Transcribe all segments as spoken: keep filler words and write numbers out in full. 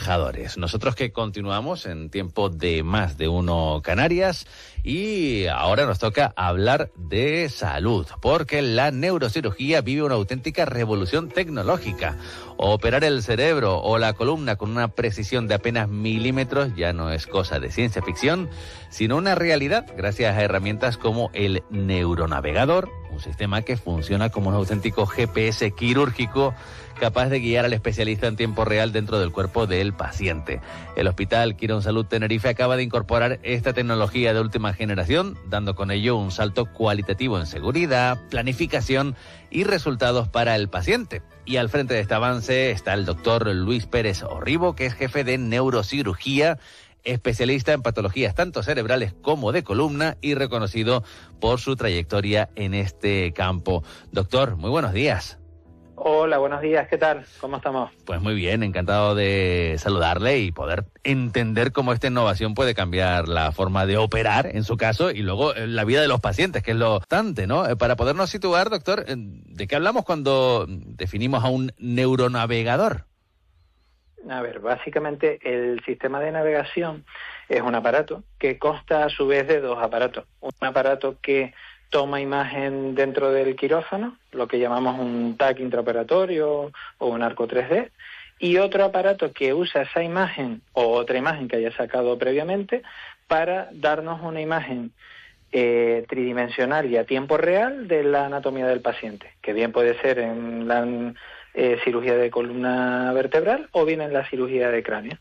Nosotros que continuamos en tiempo de Más de Uno Canarias y ahora nos toca hablar de salud, porque la neurocirugía vive una auténtica revolución tecnológica. Operar el cerebro o la columna con una precisión de apenas milímetros ya no es cosa de ciencia ficción, sino una realidad gracias a herramientas como el neuronavegador, un sistema que funciona como un auténtico G P S quirúrgico capaz de guiar al especialista en tiempo real dentro del cuerpo del paciente. El Hospital Quirón Salud Tenerife acaba de incorporar esta tecnología de última generación, dando con ello un salto cualitativo en seguridad, planificación y resultados para el paciente. Y al frente de este avance está el doctor Luis Pérez Orribo, que es jefe de neurocirugía, especialista en patologías tanto cerebrales como de columna y reconocido por su trayectoria en este campo. Doctor, muy buenos días. Hola, buenos días, ¿qué tal? ¿Cómo estamos? Pues muy bien, encantado de saludarle y poder entender cómo esta innovación puede cambiar la forma de operar, en su caso, y luego la vida de los pacientes, que es lo importante, ¿no? Para podernos situar, doctor, ¿de qué hablamos cuando definimos a un neuronavegador? A ver, básicamente el sistema de navegación es un aparato que consta a su vez de dos aparatos. Un aparato que toma imagen dentro del quirófano, lo que llamamos un T A C intraoperatorio o un arco tres D, y otro aparato que usa esa imagen o otra imagen que haya sacado previamente para darnos una imagen eh, tridimensional y a tiempo real de la anatomía del paciente, que bien puede ser en la eh, cirugía de columna vertebral o bien en la cirugía de cráneo.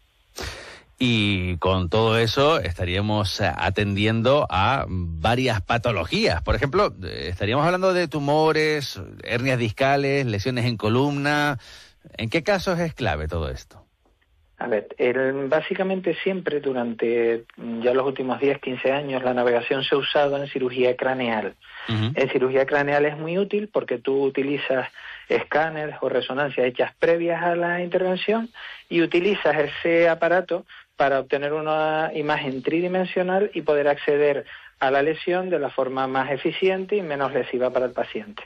Y con todo eso estaríamos atendiendo a varias patologías. Por ejemplo, estaríamos hablando de tumores, hernias discales, lesiones en columna. ¿En qué casos es clave todo esto? A ver, el, básicamente siempre durante ya los últimos diez, quince años la navegación se ha usado en cirugía craneal. Uh-huh. En cirugía craneal es muy útil porque tú utilizas escáneres o resonancias hechas previas a la intervención y utilizas ese aparato para obtener una imagen tridimensional y poder acceder a la lesión de la forma más eficiente y menos lesiva para el paciente.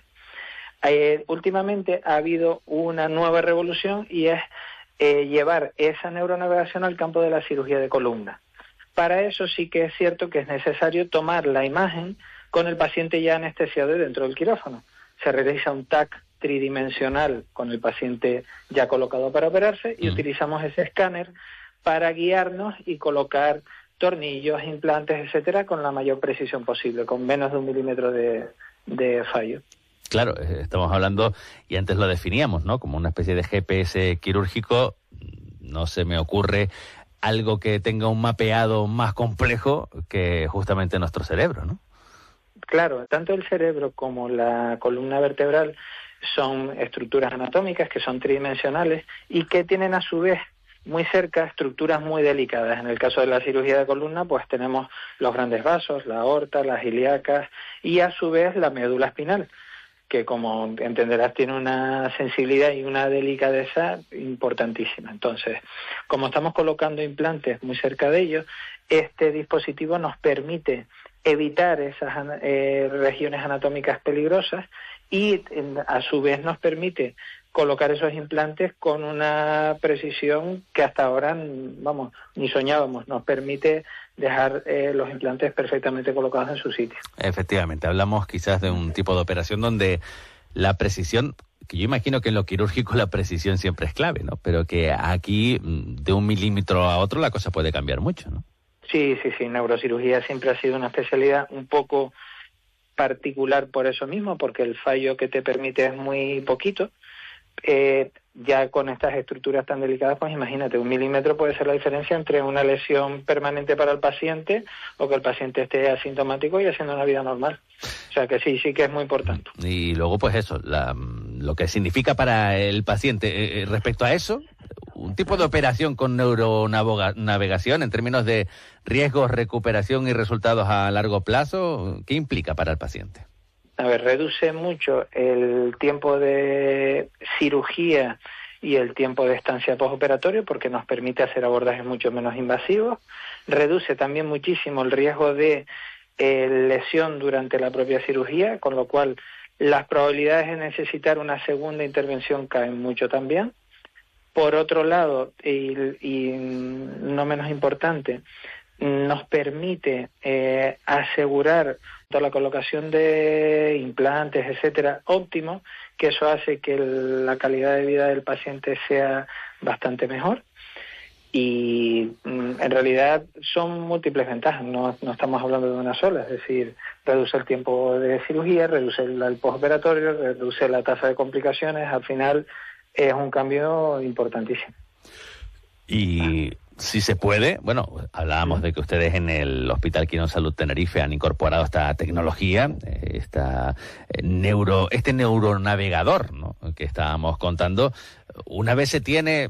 Eh, últimamente ha habido una nueva revolución y es eh, llevar esa neuronavegación al campo de la cirugía de columna. Para eso sí que es cierto que es necesario tomar la imagen con el paciente ya anestesiado dentro del quirófano. Se realiza un T A C tridimensional con el paciente ya colocado para operarse y mm. utilizamos ese escáner para guiarnos y colocar tornillos, implantes, etcétera, con la mayor precisión posible, con menos de un milímetro de, de fallo. Claro, estamos hablando, y antes lo definíamos, ¿no?, como una especie de G P S quirúrgico. No se me ocurre algo que tenga un mapeado más complejo que justamente nuestro cerebro, ¿no? Claro, tanto el cerebro como la columna vertebral son estructuras anatómicas que son tridimensionales y que tienen a su vez muy cerca estructuras muy delicadas. En el caso de la cirugía de columna, pues tenemos los grandes vasos, la aorta, las ilíacas y a su vez la médula espinal, que como entenderás tiene una sensibilidad y una delicadeza importantísima. Entonces, como estamos colocando implantes muy cerca de ellos, este dispositivo nos permite evitar esas eh, regiones anatómicas peligrosas y a su vez nos permite colocar esos implantes con una precisión que hasta ahora, vamos, ni soñábamos. Nos permite dejar eh, los implantes perfectamente colocados en su sitio. Efectivamente, hablamos quizás de un tipo de operación donde la precisión, que yo imagino que en lo quirúrgico la precisión siempre es clave, ¿no? Pero que aquí, de un milímetro a otro, la cosa puede cambiar mucho, ¿no? Sí, sí, sí. Neurocirugía siempre ha sido una especialidad un poco particular por eso mismo, porque el fallo que te permite es muy poquito. Eh, ya con estas estructuras tan delicadas, pues imagínate, un milímetro puede ser la diferencia entre una lesión permanente para el paciente o que el paciente esté asintomático y haciendo una vida normal. O sea que sí, sí que es muy importante. Y luego, pues eso, la, lo que significa para el paciente. Eh, respecto a eso, un tipo de operación con neuronavegación en términos de riesgos, recuperación y resultados a largo plazo, ¿qué implica para el paciente? A ver, reduce mucho el tiempo de cirugía y el tiempo de estancia postoperatorio porque nos permite hacer abordajes mucho menos invasivos. Reduce también muchísimo el riesgo de eh, lesión durante la propia cirugía, con lo cual las probabilidades de necesitar una segunda intervención caen mucho también. Por otro lado, y, y no menos importante, nos permite eh, asegurar toda la colocación de implantes, etcétera, óptimo, que eso hace que el, la calidad de vida del paciente sea bastante mejor. Y mm, en realidad son múltiples ventajas, no, no estamos hablando de una sola, es decir, reduce el tiempo de cirugía, reduce el, el postoperatorio, reduce la tasa de complicaciones, al final es un cambio importantísimo. Y si se puede, bueno, hablábamos de que ustedes en el Hospital Quirónsalud Tenerife han incorporado esta tecnología, esta neuro, este neuronavegador, ¿no?, que estábamos contando. Una vez se tiene,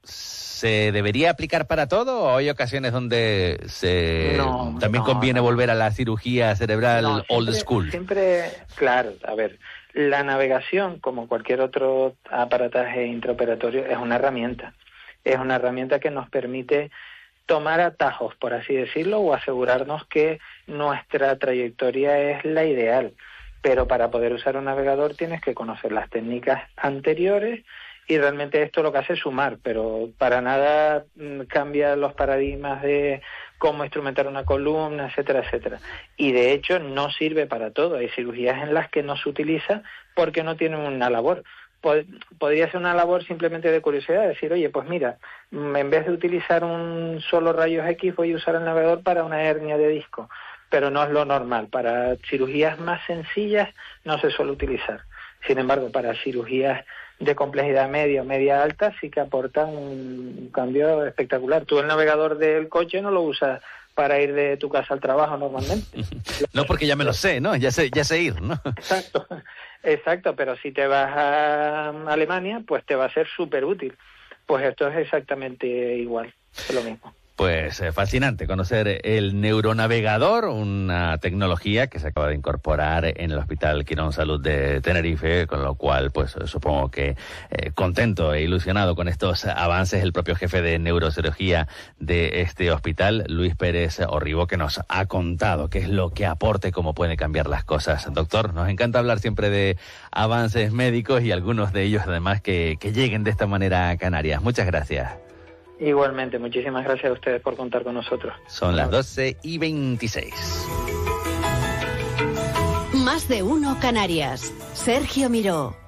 ¿se debería aplicar para todo o hay ocasiones donde se no, también no, conviene no. volver a la cirugía cerebral no, siempre, old school? Siempre, claro, a ver, la navegación, como cualquier otro aparataje intraoperatorio, es una herramienta. Es una herramienta que nos permite tomar atajos, por así decirlo, o asegurarnos que nuestra trayectoria es la ideal. Pero para poder usar un navegador tienes que conocer las técnicas anteriores y realmente esto lo que hace es sumar, pero para nada mmm, cambia los paradigmas de cómo instrumentar una columna, etcétera, etcétera. Y de hecho no sirve para todo. Hay cirugías en las que no se utiliza porque no tienen una labor. Podría ser una labor simplemente de curiosidad, decir, oye, pues mira, en vez de utilizar un solo rayos X, voy a usar el navegador para una hernia de disco, pero no es lo normal. Para cirugías más sencillas no se suele utilizar. Sin embargo, para cirugías de complejidad media o media alta sí que aporta un cambio espectacular. Tú el navegador del coche no lo usas para ir de tu casa al trabajo normalmente. No, porque ya me lo sé, ¿no? Ya sé, ya sé ir, ¿no? Exacto. Exacto, pero si te vas a Alemania, pues te va a ser súper útil. Pues esto es exactamente igual, es lo mismo. Pues eh, fascinante conocer el neuronavegador, una tecnología que se acaba de incorporar en el Hospital Quirónsalud de Tenerife, con lo cual pues supongo que eh, contento e ilusionado con estos avances el propio jefe de neurocirugía de este hospital, Luis Pérez Orribó, que nos ha contado qué es lo que aporta y cómo puede cambiar las cosas. Doctor, nos encanta hablar siempre de avances médicos y algunos de ellos además que, que lleguen de esta manera a Canarias. Muchas gracias. Igualmente, muchísimas gracias a ustedes por contar con nosotros. Son las doce y veintiséis. Más de uno Canarias. Sergio Miró.